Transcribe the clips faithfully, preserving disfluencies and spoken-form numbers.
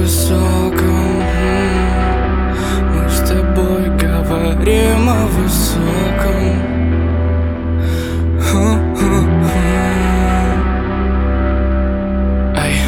высоком. Мы с тобой говорим о высоком. Ай.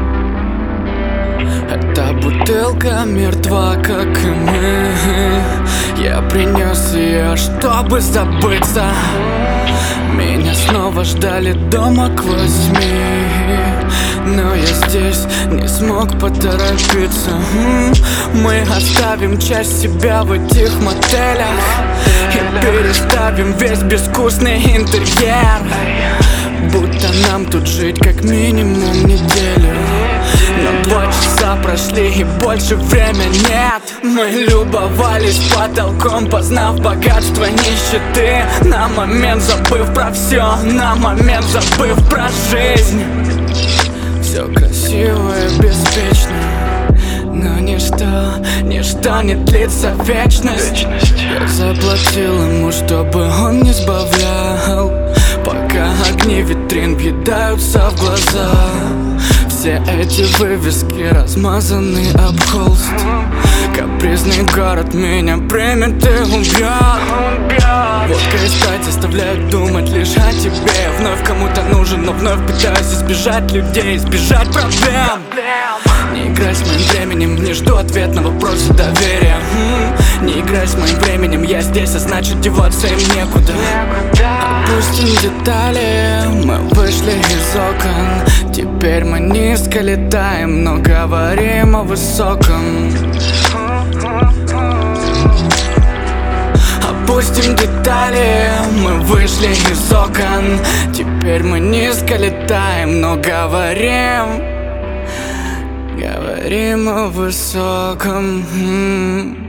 Эта бутылка мертва, как и мы. Я принес ее, чтобы забыться. Меня снова ждали дома к восьми, но я здесь не смог поторопиться. Мы оставим часть себя в этих мотелях и переставим весь безвкусный интерьер, будто нам тут жить как минимум неделю. Но два часа прошли и больше времени нет. Мы любовались потолком, познав богатство нищеты, на момент забыв про все, на момент забыв про жизнь. Все красиво и беспечно, но ничто, ничто не длится вечность. Я заплатил ему, чтобы он не сбавлял, пока огни витрин въедаются в глаза. Все эти вывески размазаны об холст. Капризный город меня примет и убьет. Водка и спать заставляют думать лишь о тебе. Я вновь кому-то нужен, но вновь пытаюсь избежать людей, избежать проблем. Не играй с моим временем, не жду ответ на вопросы доверия. Не играй с моим временем, я здесь, а значит деваться им некуда. Опустим детали, мы вышли из окон. Теперь мы низко летаем, но говорим о высоком. Опустим детали, мы вышли из окон. Теперь мы низко летаем, но говорим, говорим о высоком.